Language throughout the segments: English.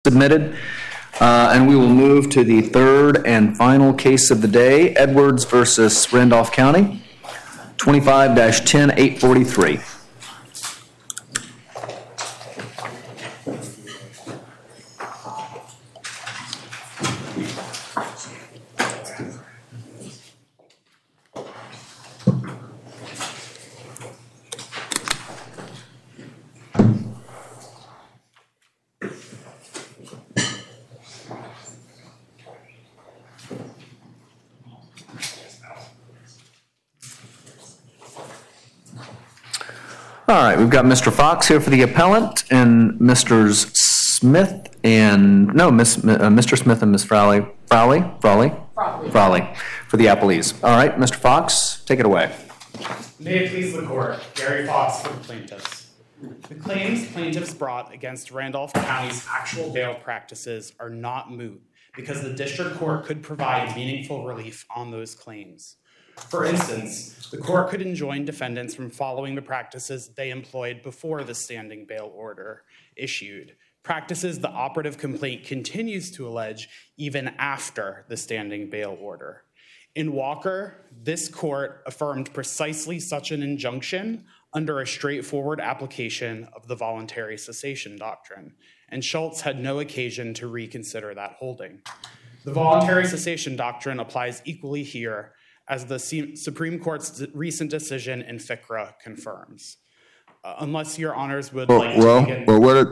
submitted. And we will move to the third and final case of the day, Edwards versus Randolph County, 25-10843. All right, we've got Mr. Fox here for the appellant and Mr. Smith and Mr. Smith and Ms. Frawley for the appellees. All right, Mr. Fox, take it away. May it please the court, Gary Fox for the plaintiffs. The claims plaintiffs brought against Randolph County's actual bail practices are not moot because the district court could provide meaningful relief on those claims. For instance, the court could enjoin defendants from following the practices they employed before the standing bail order issued, practices the operative complaint continues to allege even after the standing bail order. In Walker, this court affirmed precisely such an injunction under a straightforward application of the voluntary cessation doctrine, and Schultz had no occasion to reconsider that holding. The voluntary cessation doctrine applies equally here, as the Supreme Court's recent decision in FICRA confirms. Unless your honors would like to begin.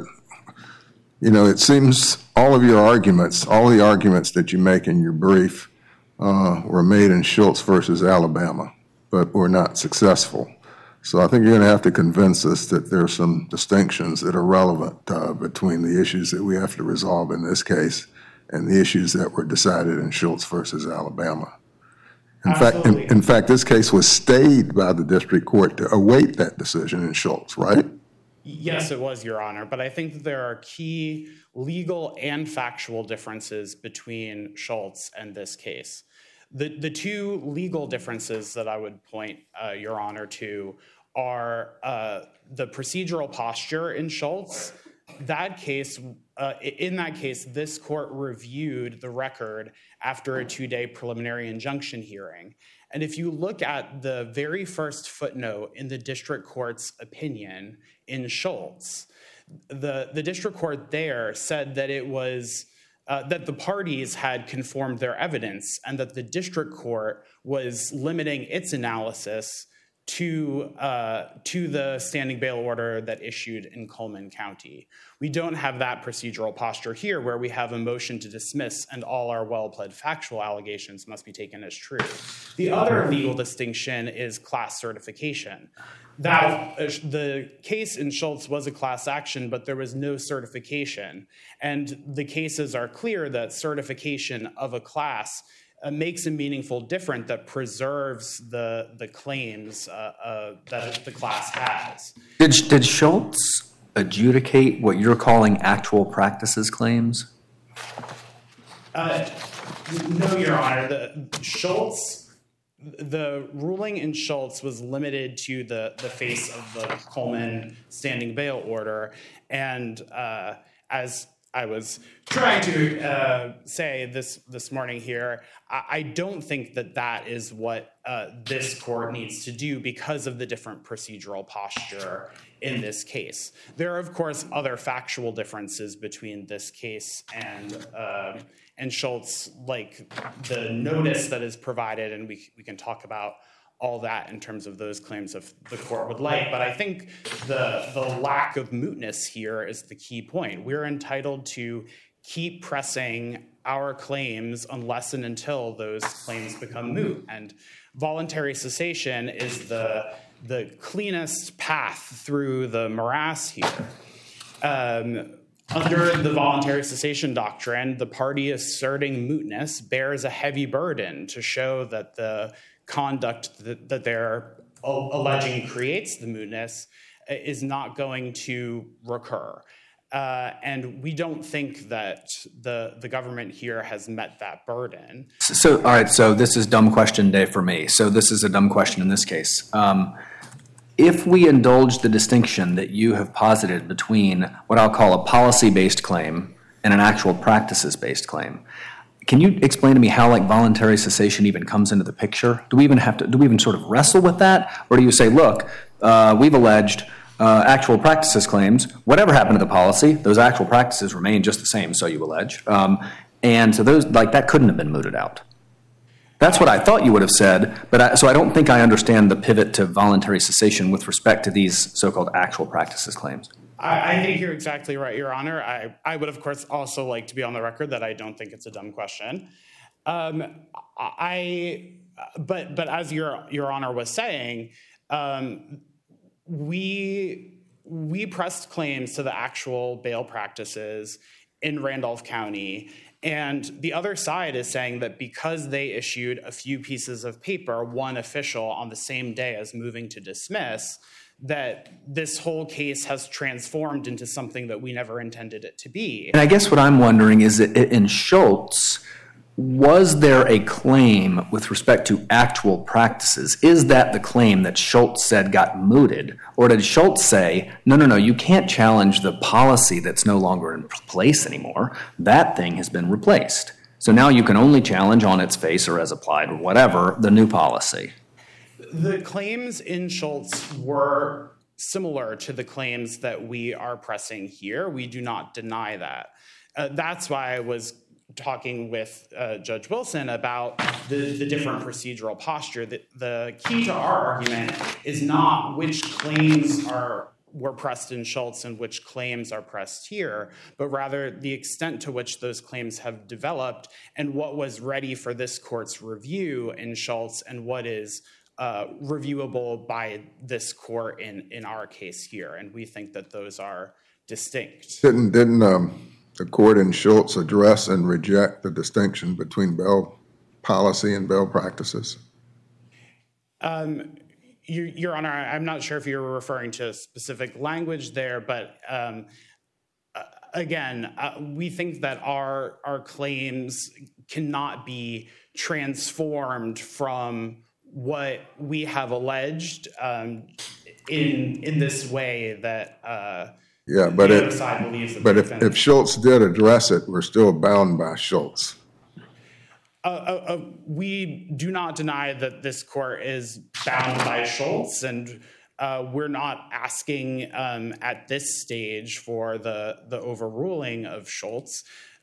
It seems all the arguments that you make in your brief were made in Schultz versus Alabama, but were not successful. So I think you're going to have to convince us that there are some distinctions that are relevant between the issues that we have to resolve in this case and the issues that were decided in Schultz versus Alabama. In fact, this case was stayed by the district court to await that decision in Schultz, right? Yes, it was, Your Honor. But I think that there are key legal and factual differences between Schultz and this case. The two legal differences that I would point, Your Honor, to are the procedural posture in Schultz. In that case, this court reviewed the record after a 2-day preliminary injunction hearing. And if you look at the very first footnote in the district court's opinion in Schultz, the district court there said that it was that the parties had conformed their evidence and that the district court was limiting its analysis to the standing bail order that issued in Coleman County. We don't have that procedural posture here where we have a motion to dismiss and all our well-pled factual allegations must be taken as true. The other legal distinction is class certification. The case in Schultz was a class action, but there was no certification. And the cases are clear that certification of a class makes a meaningful difference that preserves the claims that the class has. Did Schultz adjudicate what you're calling actual practices claims? No, Your Honor. The ruling in Schultz was limited to the face of the Coleman standing bail order. And as I was trying to say this morning here, I don't think that is what this court needs to do because of the different procedural posture in this case. There are, of course, other factual differences between this case and Schultz, like the notice that is provided, and we can talk about all that in terms of those claims if the court would like. But I think the lack of mootness here is the key point. We're entitled to keep pressing our claims unless and until those claims become moot. And voluntary cessation is the cleanest path through the morass here. Under the voluntary cessation doctrine, the party asserting mootness bears a heavy burden to show that the conduct that they're alleging creates the mootness is not going to recur. And we don't think that the government here has met that burden. So, all right, so this is dumb question day for me. So this is a dumb question in this case. If we indulge the distinction that you have posited between what I'll call a policy-based claim and an actual practices-based claim. Can you explain to me how like voluntary cessation even comes into the picture? Do we even sort of wrestle with that? Or do you say, look, we've alleged actual practices claims, whatever happened to the policy, those actual practices remain just the same, so you allege. And so those, like, that couldn't have been mooted out. That's what I thought you would have said, but so I don't think I understand the pivot to voluntary cessation with respect to these so-called actual practices claims. I think you're exactly right, Your Honor. I would, of course, also like to be on the record that I don't think it's a dumb question. But as Your Honor was saying, we pressed claims to the actual bail practices in Randolph County, and the other side is saying that because they issued a few pieces of paper, one official on the same day as moving to dismiss, that this whole case has transformed into something that we never intended it to be. And I guess what I'm wondering is that in Schultz, was there a claim with respect to actual practices? Is that the claim that Schultz said got mooted? Or did Schultz say, no, you can't challenge the policy that's no longer in place anymore. That thing has been replaced. So now you can only challenge on its face or as applied or whatever the new policy. The claims in Schultz were similar to the claims that we are pressing here. We do not deny that. That's why I was talking with Judge Wilson about the different procedural posture. The key to our argument is not which claims were pressed in Schultz and which claims are pressed here, but rather the extent to which those claims have developed and what was ready for this court's review in Schultz and what is reviewable by this court in our case here. And we think that those are distinct. Didn't the court in Schultz address and reject the distinction between bail policy and bail practices? Your Honor, I'm not sure if you're referring to specific language there, but again, we think that our claims cannot be transformed from what we have alleged in this way that but the other side believes that if Schultz did address it, we're still bound by Schultz. We do not deny that this court is bound by Schultz, and we're not asking at this stage for the overruling of Schultz.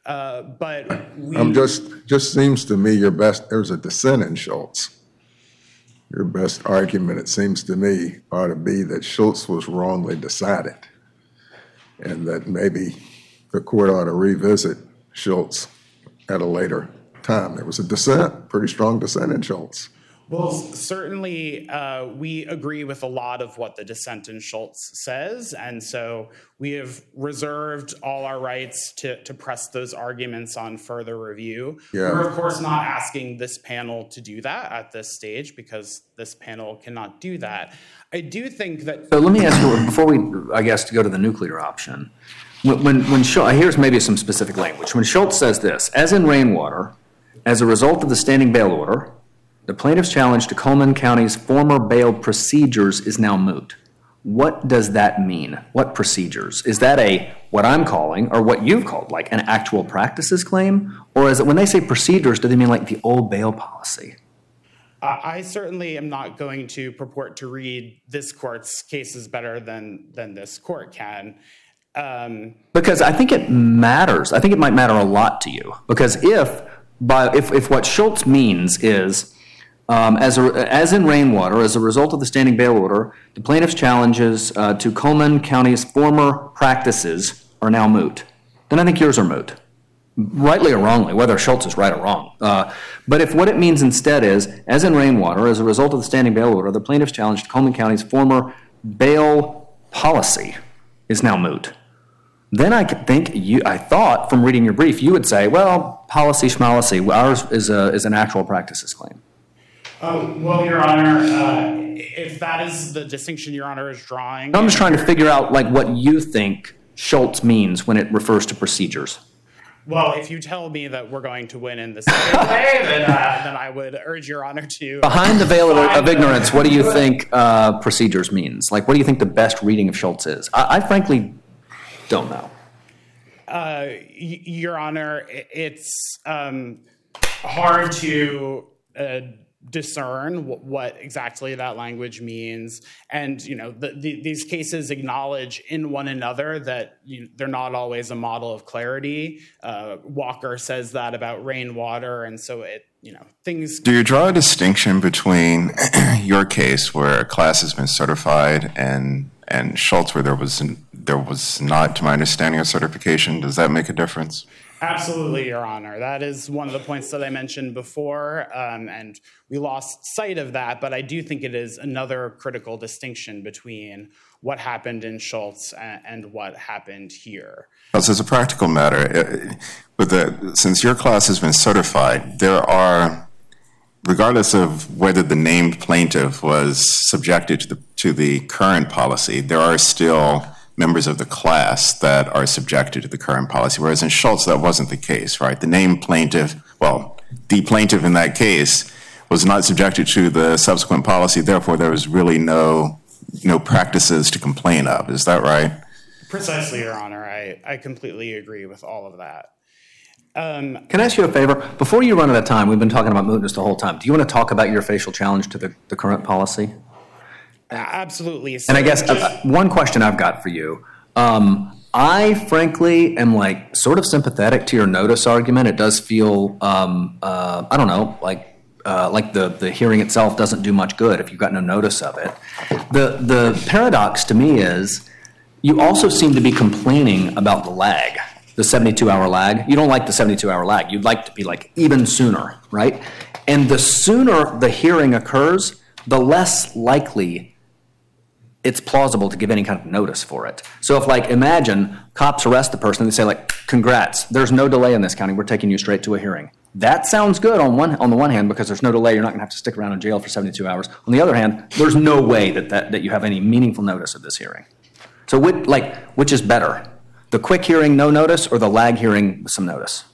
But we just seems to me there's a dissent in Schultz. Your best argument, it seems to me, ought to be that Schultz was wrongly decided, and that maybe the court ought to revisit Schultz at a later time. There was a dissent, pretty strong dissent in Schultz. Well, certainly we agree with a lot of what the dissent in Schultz says, and so we have reserved all our rights to press those arguments on further review. Yeah. We're, of course, not asking this panel to do that at this stage because this panel cannot do that. I do think that... So let me ask you, before we, I guess, to go to the nuclear option, when Schultz, here's maybe some specific language. When Schultz says this, as in Rainwater, as a result of the standing bail order, the plaintiff's challenge to Coleman County's former bail procedures is now moot. What does that mean? What procedures? Is that what I'm calling, or what you've called, like an actual practices claim? Or is it, when they say procedures, do they mean like the old bail policy? I certainly am not going to purport to read this court's cases better than this court can. Because I think it matters. I think it might matter a lot to you. Because if what Schultz means is, as in Rainwater, as a result of the standing bail order, the plaintiff's challenges to Coleman County's former practices are now moot, then I think yours are moot, rightly or wrongly, whether Schultz is right or wrong. But if what it means instead is, as in Rainwater, as a result of the standing bail order, the plaintiff's challenge to Coleman County's former bail policy is now moot, then I thought from reading your brief, you would say, well, policy schmolicy, ours is an actual practices claim. Well, Your Honor, if that is the distinction Your Honor is drawing... I'm just trying to figure out what you think Schultz means when it refers to procedures. Well, if you tell me that we're going to win in this way, then I would urge Your Honor to... Behind the veil of ignorance, what do you think procedures means? What do you think the best reading of Schultz is? I frankly don't know. Your Honor, it's hard to discern what exactly that language means. And, these cases acknowledge in one another that they're not always a model of clarity. Walker says that about rainwater. And so things. Do you draw a distinction between your case where a class has been certified and Schultz where there was not, to my understanding, a certification? Does that make a difference? Absolutely, Your Honor. That is one of the points that I mentioned before, and we lost sight of that, but I do think it is another critical distinction between what happened in Schultz and what happened here. So as a practical matter, since your class has been certified, there are, regardless of whether the named plaintiff was subjected to the current policy, there are still members of the class that are subjected to the current policy, whereas in Schultz that wasn't the case, right? The named plaintiff, the plaintiff in that case was not subjected to the subsequent policy, therefore there was really no practices to complain of. Is that right? Precisely, Your Honor. I completely agree with all of that. Can I ask you a favor? Before you run out of time, we've been talking about mootness the whole time. Do you want to talk about your facial challenge to the current policy? Absolutely. So and I guess one question I've got for you. I frankly am sort of sympathetic to your notice argument. It does feel, I don't know, like the hearing itself doesn't do much good if you've got no notice of it. The paradox to me is you also seem to be complaining about the lag, the 72-hour lag. You don't like the 72-hour lag. You'd like to be even sooner, right? And the sooner the hearing occurs, the less likely it's plausible to give any kind of notice for it. So if imagine cops arrest the person and they say congrats, there's no delay in this county, we're taking you straight to a hearing. That sounds good on the one hand because there's no delay, you're not going to have to stick around in jail for 72 hours. On the other hand, there's no way that you have any meaningful notice of this hearing. So which is better? The quick hearing, no notice, or the lag hearing with some notice?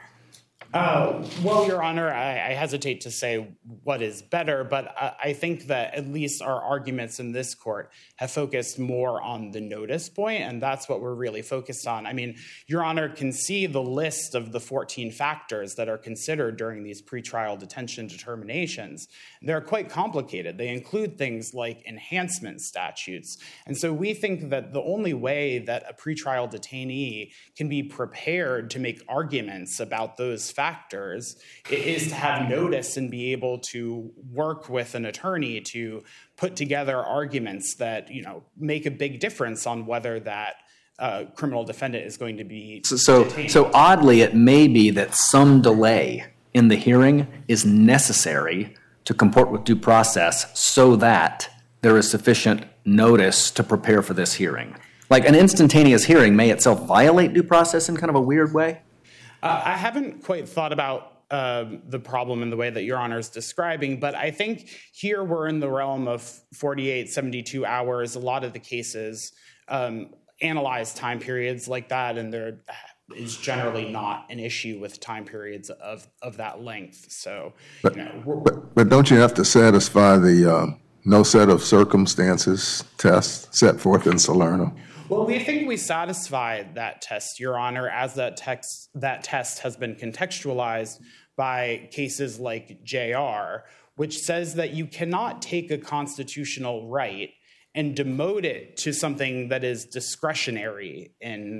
Well, Your Honor, I hesitate to say what is better, but I think that at least our arguments in this court have focused more on the notice point, and that's what we're really focused on. I mean, Your Honor can see the list of the 14 factors that are considered during these pretrial detention determinations. They're quite complicated. They include things like enhancement statutes. And so we think that the only way that a pretrial detainee can be prepared to make arguments about those factors is to have notice and be able to work with an attorney to put together arguments that make a big difference on whether that criminal defendant is going to be detained. So oddly, it may be that some delay in the hearing is necessary to comport with due process so that there is sufficient notice to prepare for this hearing. An instantaneous hearing may itself violate due process in kind of a weird way? I haven't quite thought about the problem in the way that Your Honor is describing, but I think here we're in the realm of 48, 72 hours. A lot of the cases analyze time periods like that, and there is generally not an issue with time periods of that length. So, but don't you have to satisfy the no set of circumstances test set forth in Salerno? Well, we think we satisfied that test, Your Honor, as that test has been contextualized by cases like JR, which says that you cannot take a constitutional right and demote it to something that is discretionary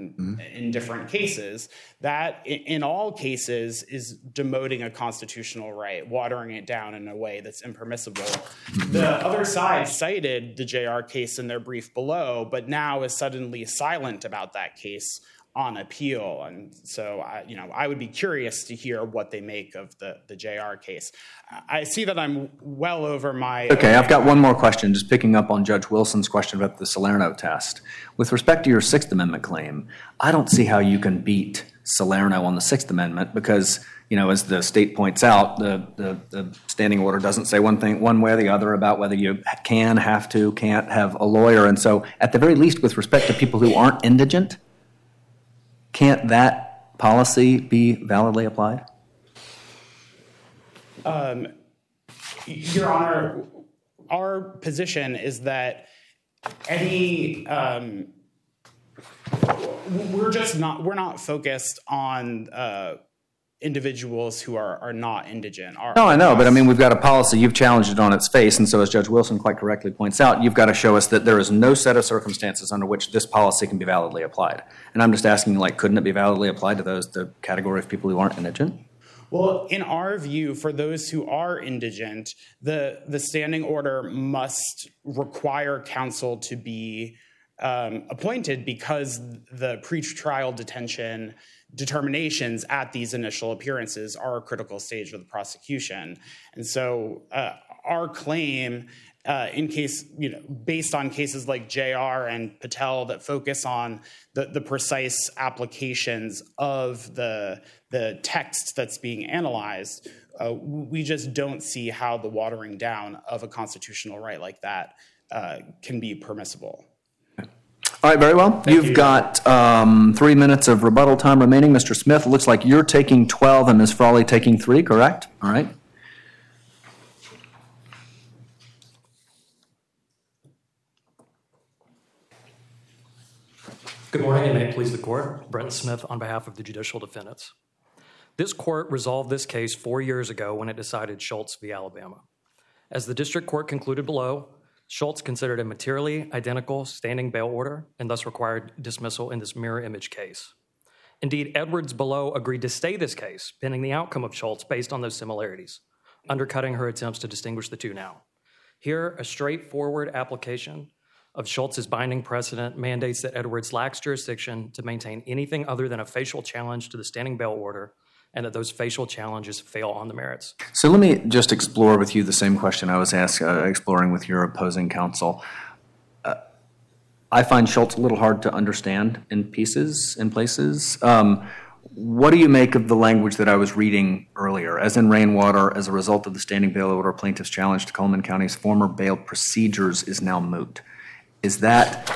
in different cases. That, in all cases, is demoting a constitutional right, watering it down in a way that's impermissible. The other side cited the JR case in their brief below, but now is suddenly silent about that case on appeal. And so, I would be curious to hear what they make of the JR case. I see that I'm well over my... Okay, I've got one more question, just picking up on Judge Wilson's question about the Salerno test. With respect to your Sixth Amendment claim, I don't see how you can beat Salerno on the Sixth Amendment because, as the state points out, the standing order doesn't say one way or the other about whether you can't have a lawyer. And so, at the very least, with respect to people who aren't indigent, can't that policy be validly applied? Your Honor, our position is that any we're not focused on individuals who are not indigent. No, I know, but I mean, we've got a policy. You've challenged it on its face, and so as Judge Wilson quite correctly points out, you've got to show us that there is no set of circumstances under which this policy can be validly applied. And I'm just asking, like, couldn't it be validly applied to the category of people who aren't indigent? Well, in our view, for those who are indigent, the standing order must require counsel to be appointed because the pretrial detention determinations at these initial appearances are a critical stage of the prosecution. And so our claim, in case, based on cases like JR and Patel that focus on the precise applications of the text that's being analyzed, we just don't see how the watering down of a constitutional right like that can be permissible. All right, very well. You've got 3 minutes of rebuttal time remaining. Mr. Smith, it looks like you're taking 12 and Ms. Frawley taking 3, correct? All right. Good morning, and may it please the court. Brenton Smith on behalf of the judicial defendants. This court resolved this case 4 years ago when it decided Schultz v. Alabama. As the district court concluded below, Schultz considered a materially identical standing bail order and thus required dismissal in this mirror image case. Indeed, Edwards below agreed to stay this case pending the outcome of Schultz based on those similarities, undercutting her attempts to distinguish the two now. Here, a straightforward application of Schultz's binding precedent mandates that Edwards lacks jurisdiction to maintain anything other than a facial challenge to the standing bail order, and that those facial challenges fail on the merits. So let me just explore with you the same question I was exploring with your opposing counsel. I find Schultz a little hard to understand in places. What do you make of the language that I was reading earlier? As in Rainwater, as a result of the standing bail order, plaintiff's challenge to Coleman County's former bail procedures is now moot. Is that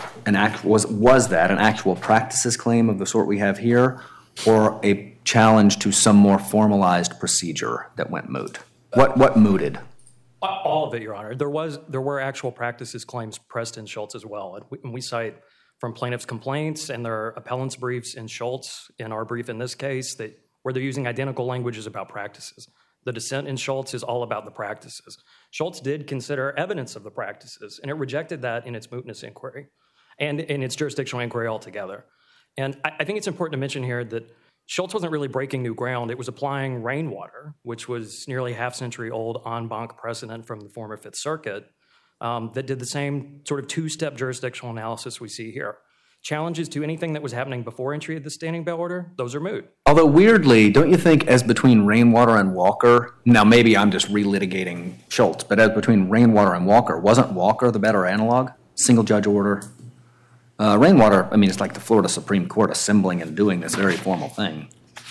was that an actual practices claim of the sort we have here, or a challenge to some more formalized procedure that went moot? What mooted? All of it, Your Honor. There were actual practices claims pressed in Schultz as well. And we cite from plaintiff's complaints and their appellant's briefs in Schultz, in our brief in this case, that where they're using identical languages about practices. The dissent in Schultz is all about the practices. Schultz did consider evidence of the practices, and it rejected that in its mootness inquiry and in its jurisdictional inquiry altogether. And I think it's important to mention here that Schultz wasn't really breaking new ground. It was applying Rainwater, which was nearly half-century old en banc precedent from the former Fifth Circuit that did the same sort of two-step jurisdictional analysis we see here. Challenges to anything that was happening before entry of the standing bail order, those are moot. Although weirdly, don't you think as between Rainwater and Walker, now maybe I'm just relitigating Schultz, but as between Rainwater and Walker, wasn't Walker the better analog? Single judge order? Rainwater, I mean, it's like the Florida Supreme Court assembling and doing this very formal thing.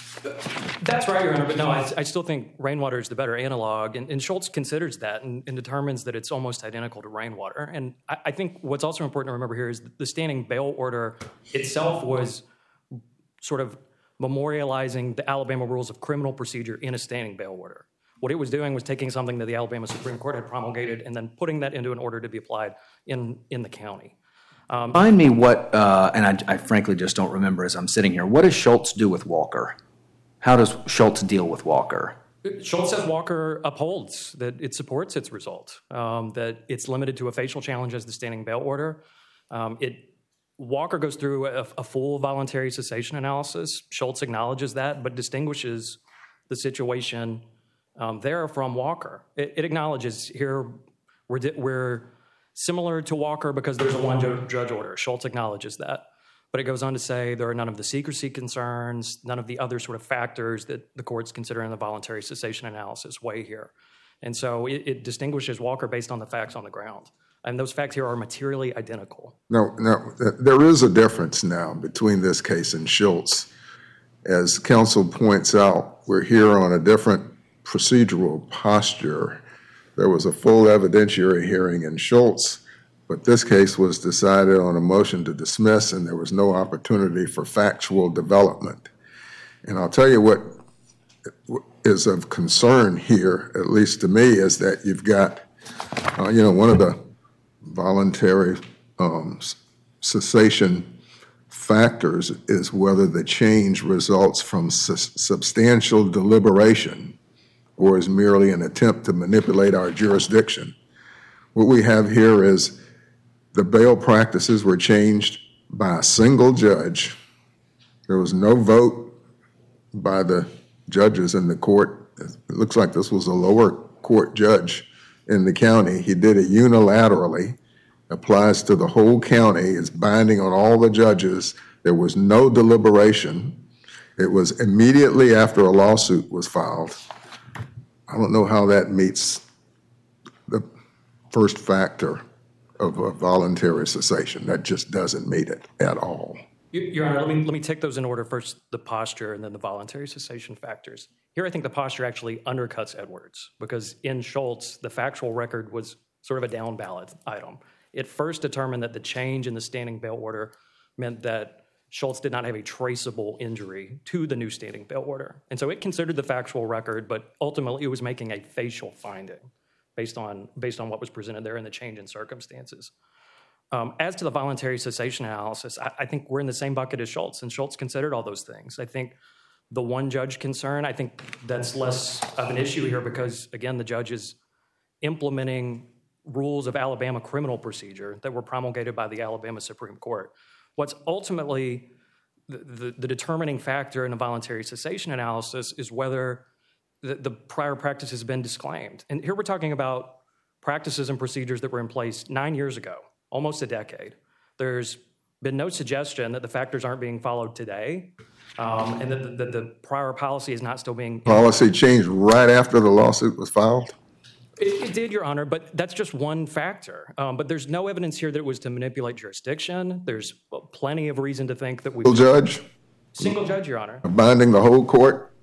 That's right, Your Honor, but no, I still think Rainwater is the better analog, and Schultz considers that and determines that it's almost identical to Rainwater. And I think what's also important to remember here is that the standing bail order itself was sort of memorializing the Alabama rules of criminal procedure in a standing bail order. What it was doing was taking something that the Alabama Supreme Court had promulgated and then putting that into an order to be applied in the county. Remind me what, and I frankly just don't remember as I'm sitting here, what does Schultz do with Walker? How does Schultz deal with Walker? Schultz says Walker upholds that it supports its result, that it's limited to a facial challenge as the standing bail order. Walker goes through a full voluntary cessation analysis. Schultz acknowledges that, but distinguishes the situation there from Walker. It acknowledges here we're similar to Walker because there's a one-judge order. Schultz acknowledges that. But it goes on to say there are none of the secrecy concerns, none of the other sort of factors that the courts consider in the voluntary cessation analysis weigh here. And so it distinguishes Walker based on the facts on the ground. And those facts here are materially identical. No, there is a difference now between this case and Schultz. As counsel points out, we're here on a different procedural posture. There was a full evidentiary hearing in Schultz, but this case was decided on a motion to dismiss, and there was no opportunity for factual development. And I'll tell you what is of concern here, at least to me, is that you've got, one of the voluntary cessation factors is whether the change results from substantial deliberation or is merely an attempt to manipulate our jurisdiction. What we have here is the bail practices were changed by a single judge. There was no vote by the judges in the court. It looks like this was a lower court judge in the county. He did it unilaterally, applies to the whole county, is binding on all the judges. There was no deliberation. It was immediately after a lawsuit was filed. I don't know how that meets the first factor of a voluntary cessation. That just doesn't meet it at all. Your Honor, let me take those in order. First, the posture, and then the voluntary cessation factors. Here, I think the posture actually undercuts Edwards, because in Schultz, the factual record was sort of a down ballot item. It first determined that the change in the standing bail order meant that Schultz did not have a traceable injury to the new standing bail order. And so it considered the factual record, but ultimately it was making a facial finding based on what was presented there and the change in circumstances. As to the voluntary cessation analysis, I think we're in the same bucket as Schultz, and Schultz considered all those things. I think the one judge concern, I think that's less of an issue here because, again, the judge is implementing rules of Alabama criminal procedure that were promulgated by the Alabama Supreme Court. What's ultimately the determining factor in a voluntary cessation analysis is whether the prior practice has been disclaimed. And here we're talking about practices and procedures that were in place 9 years ago, almost a decade. There's been no suggestion that the factors aren't being followed today, and that the prior policy is not still being... Policy changed right after the lawsuit was filed? It did, Your Honor, but that's just one factor. But there's no evidence here that it was to manipulate jurisdiction. There's plenty of reason to think that we... Single judge, Your Honor. Binding the whole court?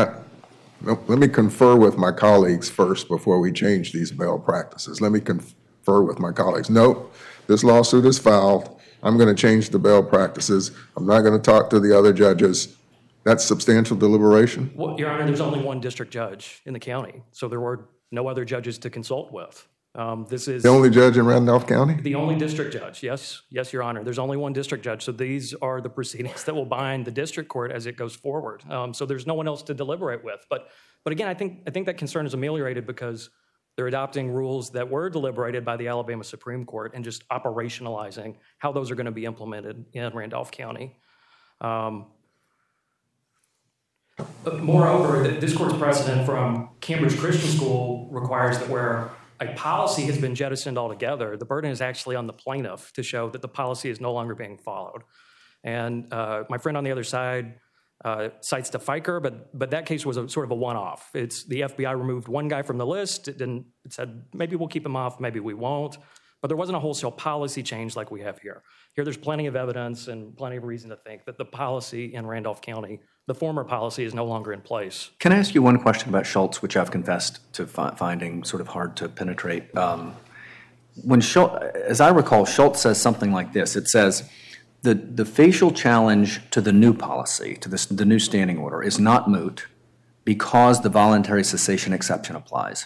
Let me confer with my colleagues first before we change these bail practices. Let me confer with my colleagues. Nope, this lawsuit is filed. I'm going to change the bail practices. I'm not going to talk to the other judges. That's substantial deliberation? Well, Your Honor, there's only one district judge in the county, so there were no other judges to consult with. This is... The only judge in Randolph County? The only district judge, yes, Your Honor. There's only one district judge, so these are the proceedings that will bind the district court as it goes forward. So there's no one else to deliberate with. But again, I think that concern is ameliorated because they're adopting rules that were deliberated by the Alabama Supreme Court and just operationalizing how those are going to be implemented in Randolph County. Moreover, this court's precedent from Cambridge Christian School requires that where a policy has been jettisoned altogether, the burden is actually on the plaintiff to show that the policy is no longer being followed. And my friend on the other side cites the Fiker, but that case was sort of a one-off. It's the FBI removed one guy from the list. It said, maybe we'll keep him off, maybe we won't. But there wasn't a wholesale policy change like we have here. Here there's plenty of evidence and plenty of reason to think that the policy in Randolph County, the former policy, is no longer in place. Can I ask you one question about Schultz, which I've confessed to finding sort of hard to penetrate? When Schultz, as I recall, Schultz says something like this. It says, the facial challenge to the new policy, to the new standing order, is not moot because the voluntary cessation exception applies.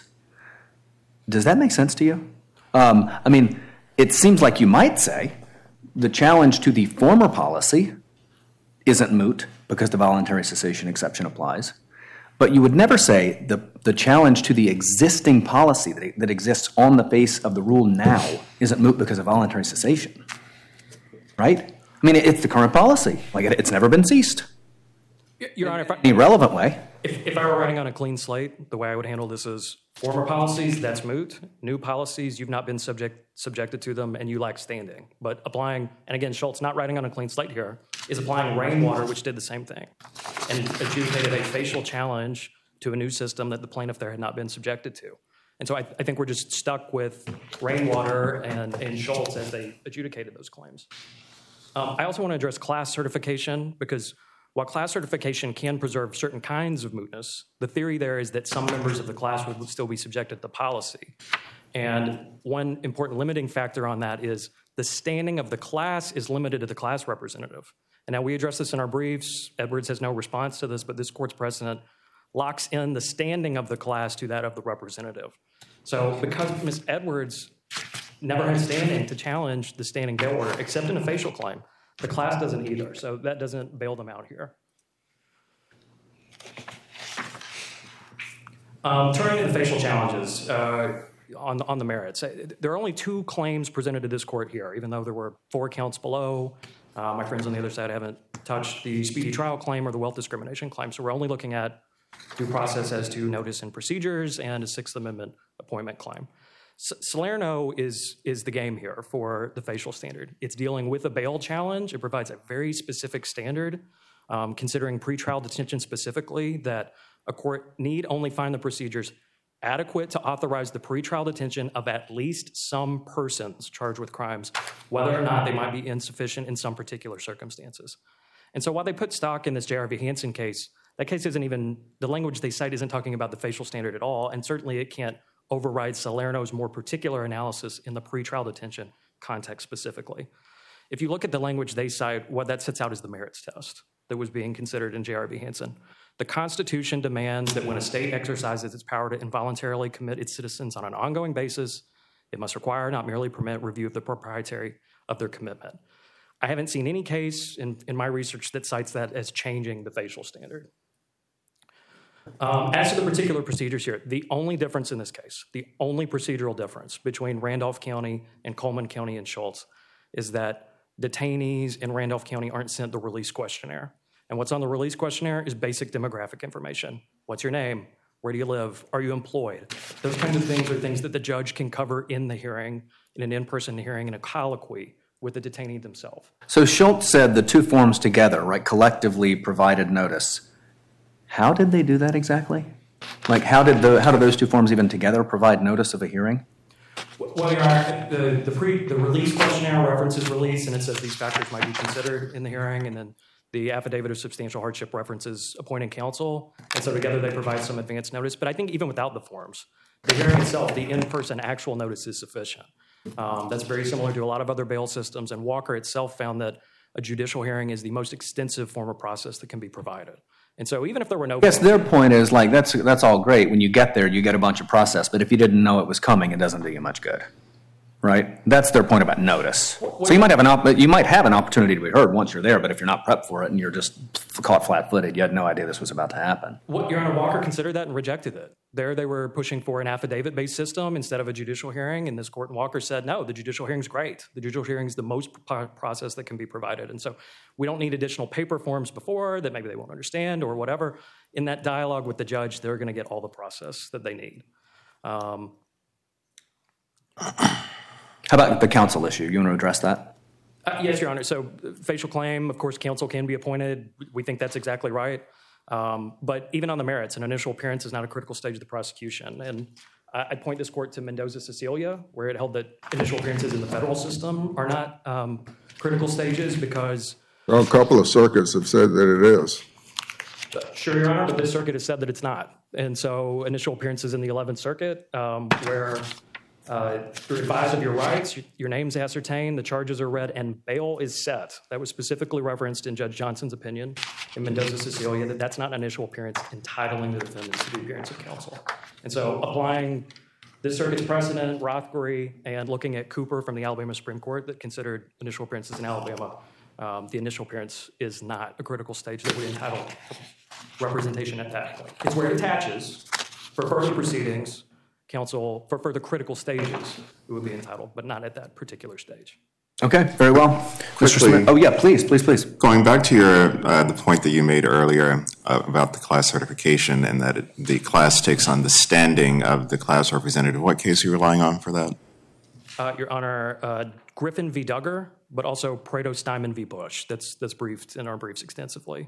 Does that make sense to you? I mean, it seems like you might say the challenge to the former policy isn't moot because the voluntary cessation exception applies. But you would never say the challenge to the existing policy that exists on the face of the rule now isn't moot because of voluntary cessation, right? I mean, it's the current policy. Like, it's never been ceased. Your Honor, in any relevant way. If I were writing on a clean slate, the way I would handle this is former policies, that's moot. New policies, you've not been subjected to them and you lack standing. But applying, and again, Schultz not writing on a clean slate here, is applying Rainwater, which did the same thing, and adjudicated a facial challenge to a new system that the plaintiff there had not been subjected to. And so I think we're just stuck with Rainwater and Schultz as they adjudicated those claims. I also want to address class certification because while class certification can preserve certain kinds of mootness, the theory there is that some members of the class will still be subjected to policy. And one important limiting factor on that is the standing of the class is limited to the class representative. And now we address this in our briefs. Edwards has no response to this, but this court's precedent locks in the standing of the class to that of the representative. So because Ms. Edwards never had standing to challenge the standing bail order, except in a facial claim, The class doesn't either, so that doesn't bail them out here. Turning to the facial challenges on the merits, there are only 2 claims presented to this court here, even though there were 4 counts below. My friends on the other side haven't touched the speedy trial claim or the wealth discrimination claim, so we're only looking at due process as to notice and procedures and a Sixth Amendment appointment claim. Salerno is the game here for the facial standard. It's dealing with a bail challenge. It provides a very specific standard, considering pretrial detention specifically, that a court need only find the procedures adequate to authorize the pretrial detention of at least some persons charged with crimes, whether or not they might be insufficient in some particular circumstances. And so while they put stock in this J.R. V. Hansen case, that case isn't even, the language they cite isn't talking about the facial standard at all, and certainly it can't override Salerno's more particular analysis in the pretrial detention context specifically. If you look at the language they cite, what that sets out is the merits test that was being considered in J.R. V. Hansen. The Constitution demands that when a state exercises its power to involuntarily commit its citizens on an ongoing basis, it must require, not merely permit, review of the propriety of their commitment. I haven't seen any case in my research that cites that as changing the facial standard. As to the particular procedures here, the only difference in this case, the only procedural difference between Randolph County and Coleman County and Schultz is that detainees in Randolph County aren't sent the release questionnaire. And what's on the release questionnaire is basic demographic information. What's your name? Where do you live? Are you employed? Those kinds of things are things that the judge can cover in the hearing, in an in-person hearing, in a colloquy with the detainee themselves. So Schultz said the 2 forms together, right, collectively provided notice. How did they do that exactly? Like, how did those 2 forms even together provide notice of a hearing? Well, Your Honor, the release questionnaire references release, and it says these factors might be considered in the hearing, and then the affidavit of substantial hardship references appointing counsel, and so together they provide some advance notice. But I think even without the forms, the hearing itself, the in-person actual notice is sufficient. That's very similar to a lot of other bail systems, and Walker itself found that a judicial hearing is the most extensive form of process that can be provided. And so even if there were no... Yes, their point is, like, that's all great. When you get there, you get a bunch of process, but if you didn't know it was coming, it doesn't do you much good. Right? That's their point about notice. So you might have an opportunity to be heard once you're there, but if you're not prepped for it and you're just caught flat-footed, you had no idea this was about to happen. Your Honor, Walker considered that and rejected it. There they were pushing for an affidavit-based system instead of a judicial hearing, and this court in Walker said, no, the judicial hearing's great. The judicial hearing's the most process that can be provided. And so we don't need additional paper forms before that maybe they won't understand or whatever. In that dialogue with the judge, they're going to get all the process that they need. How about the counsel issue? You want to address that? Yes, Your Honor. So facial claim, of course, counsel can be appointed. We think that's exactly right. But even on the merits, an initial appearance is not a critical stage of the prosecution. And I'd point this court to Mendoza-Cecilia, where it held that initial appearances in the federal system are not critical stages because... Well, a couple of circuits have said that it is. Sure, Your Honor, but this circuit has said that it's not. And so initial appearances in the 11th Circuit, where... you're advised of your rights, your name's ascertained, the charges are read, and bail is set. That was specifically referenced in Judge Johnson's opinion in Mendoza-Cecilia, that that's not an initial appearance entitling the defendant to the appearance of counsel. And so applying this circuit's precedent, Rothbury, and looking at Cooper from the Alabama Supreme Court that considered initial appearances in Alabama, the initial appearance is not a critical stage that would entitle representation at that point. It's where it attaches for further proceedings. Counsel, for further critical stages, it would be entitled, but not at that particular stage. Okay, very well. Mr. Smith. Oh, yeah, please. Going back to your the point that you made earlier about the class certification and that the class takes on the standing of the class representative, what case are you relying on for that? Your Honor, Griffin v. Duggar, but also Prado-Steinman v. Bush. That's briefed in our briefs extensively.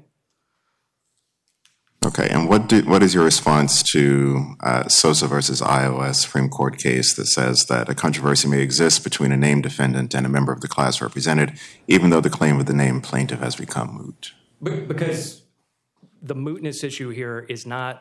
Okay, and what is your response to Sosa versus Iowa Supreme Court case that says that a controversy may exist between a named defendant and a member of the class represented, even though the claim of the named plaintiff has become moot? Because the mootness issue here is not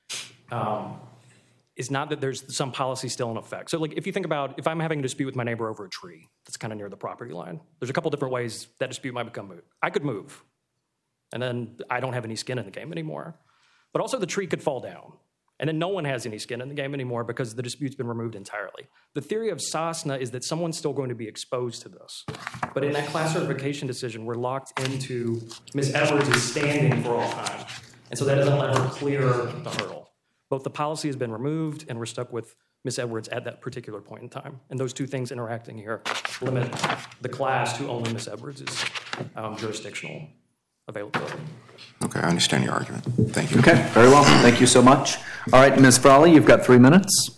that there's some policy still in effect. So, like, if you think about if I'm having a dispute with my neighbor over a tree that's kind of near the property line, there's a couple different ways that dispute might become moot. I could move, and then I don't have any skin in the game anymore. But also the tree could fall down. And then no one has any skin in the game anymore because the dispute's been removed entirely. The theory of Sosna is that someone's still going to be exposed to this. But in that class certification decision, we're locked into Ms. Edwards' standing for all time. And so that doesn't let her clear the hurdle. Both the policy has been removed and we're stuck with Ms. Edwards at that particular point in time. And those two things interacting here limit the class to only Ms. Edwards' jurisdictional availability. Okay, I understand your argument. Thank you. Okay, very well. Thank you so much. All right, Ms. Frawley, you've got 3 minutes.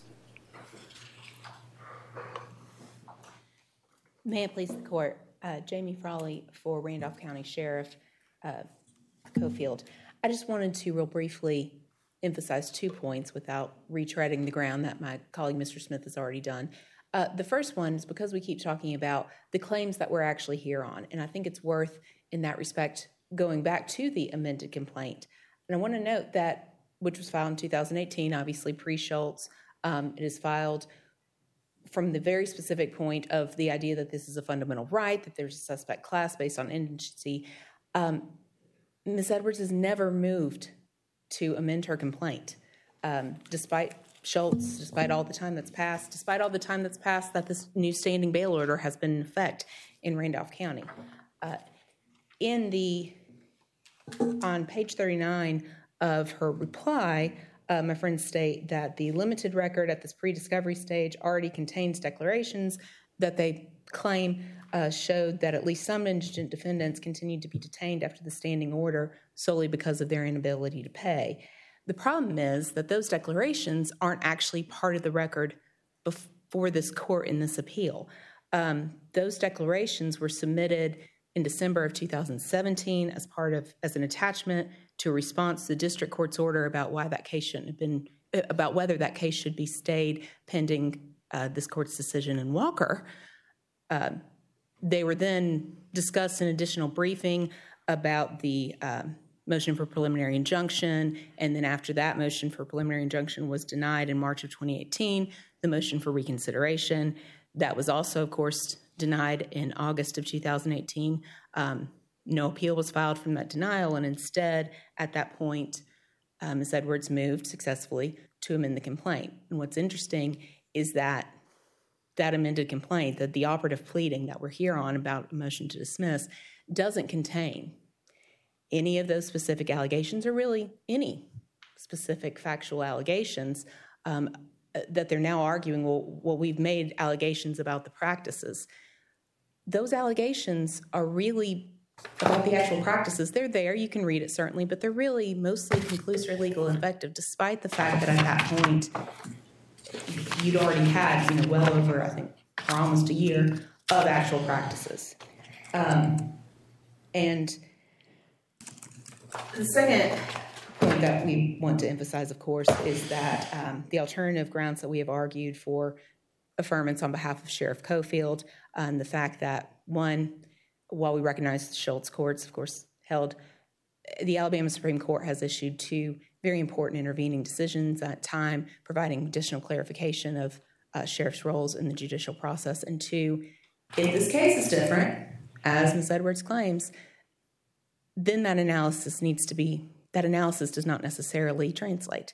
May it please the court. Jamie Frawley for Randolph County Sheriff Cofield. I just wanted to real briefly emphasize 2 points without retreading the ground that my colleague Mr. Smith has already done. The first one is because we keep talking about the claims that we're actually here on, and I think it's worth, in that respect, going back to the amended complaint. And I want to note that, which was filed in 2018, obviously pre-Schultz, it is filed from the very specific point of the idea that this is a fundamental right, that there's a suspect class based on indigency. Ms. Edwards has never moved to amend her complaint, despite Schultz, despite all the time that's passed, that this new standing bail order has been in effect in Randolph County. On page 39 of her reply, my friends state that the limited record at this pre-discovery stage already contains declarations that they claim showed that at least some indigent defendants continued to be detained after the standing order solely because of their inability to pay. The problem is that those declarations aren't actually part of the record before this court in this appeal. Those declarations were submitted in December of 2017 as an attachment to a response to the district court's order about why that case shouldn't have been, about whether that case should be stayed pending this court's decision in Walker. They were then discussed in additional briefing about the motion for preliminary injunction, and then after that motion for preliminary injunction was denied in March of 2018, the motion for reconsideration. That was also, of course, denied in August of 2018. No appeal was filed from that denial, and instead, at that point, Ms. Edwards moved successfully to amend the complaint. And what's interesting is that amended complaint, that the operative pleading that we're here on about a motion to dismiss, doesn't contain any of those specific allegations, or really any specific factual allegations that they're now arguing, well, we've made allegations about the practices. Those allegations are really about the actual practices. They're there, you can read it certainly, but they're really mostly conclusory, legal, and effective, despite the fact that at that point, you'd already had, well over, I think, for almost a year of actual practices. And the second point that we want to emphasize, of course, is that the alternative grounds that we have argued for affirmance on behalf of Sheriff Cofield, the fact that, one, while we recognize the Schultz courts, of course, held, the Alabama Supreme Court has issued 2 very important intervening decisions at time, providing additional clarification of sheriff's roles in the judicial process. And 2, if this case is different, as Ms. Edwards claims, then that analysis does not necessarily translate.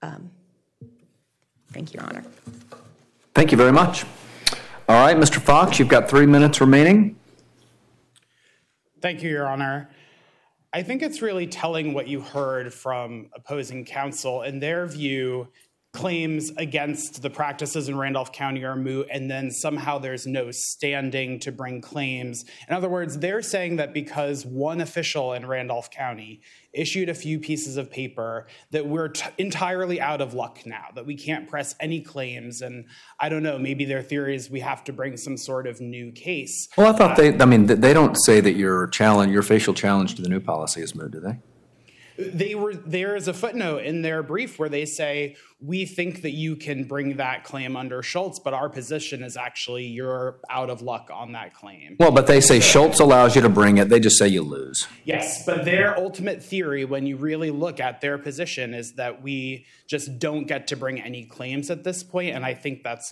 Thank you, Your Honor. Thank you very much. All right, Mr. Fox, you've got 3 minutes remaining. Thank you, Your Honor. I think it's really telling what you heard from opposing counsel. In their view, claims against the practices in Randolph County are moot, and then somehow there's no standing to bring claims. In other words, they're saying that because one official in Randolph County issued a few pieces of paper, that we're entirely out of luck now, that we can't press any claims. And I don't know, maybe their theory is we have to bring some sort of new case. Well, I thought they don't say that your facial challenge to the new policy is moot, do they? There is a footnote in their brief where they say, we think that you can bring that claim under Schultz, but our position is actually you're out of luck on that claim. Well, but they say Schultz allows you to bring it. They just say you lose. Yes, but their ultimate theory, when you really look at their position, is that we just don't get to bring any claims at this point, and I think that's not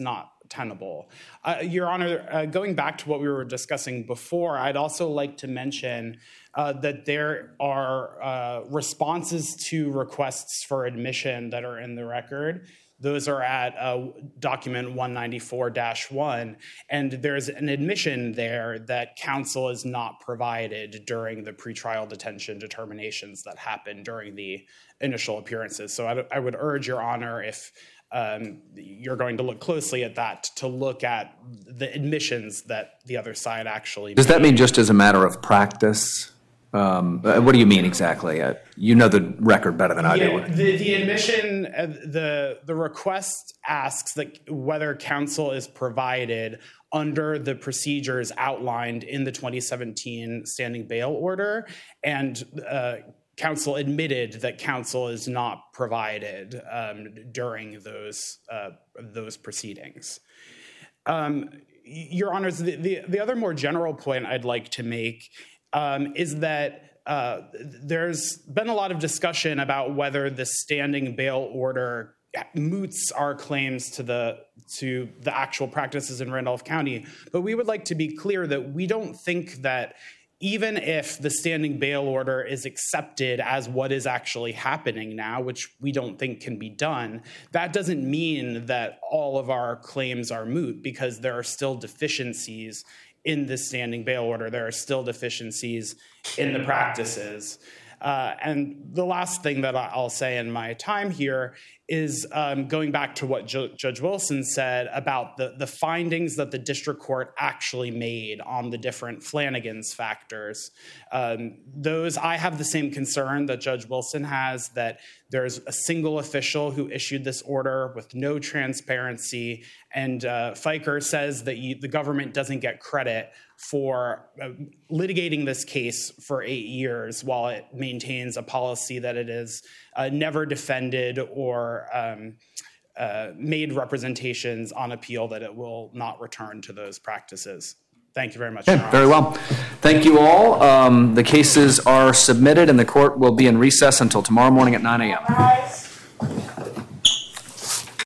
tenable. Your Honor, going back to what we were discussing before, I'd also like to mention that there are responses to requests for admission that are in the record. Those are at document 194-1, and there's an admission there that counsel is not provided during the pretrial detention determinations that happen during the initial appearances. So I would urge Your Honor, if you're going to look closely at that, to look at the admissions that the other side actually Does that mean just as a matter of practice? What do you mean exactly? You know the record better than I do. The admission, the request asks that whether counsel is provided under the procedures outlined in the 2017 standing bail order, and counsel admitted that counsel is not provided during those proceedings. Your Honors, the other more general point I'd like to make is that there's been a lot of discussion about whether the standing bail order moots our claims to the actual practices in Randolph County. But we would like to be clear that we don't think that even if the standing bail order is accepted as what is actually happening now, which we don't think can be done, that doesn't mean that all of our claims are moot, because there are still deficiencies in the standing bail order. There are still deficiencies in the practices. And the last thing that I'll say in my time here is going back to what Judge Wilson said about the findings that the district court actually made on the different Flanagan's factors. I have the same concern that Judge Wilson has, that there's a single official who issued this order with no transparency, and Fiker says that the government doesn't get credit for litigating this case for 8 years while it maintains a policy that it is never defended or made representations on appeal that it will not return to those practices. Thank you very much. Okay, very well. Thank you all. The cases are submitted and the court will be in recess until tomorrow morning at 9 a.m.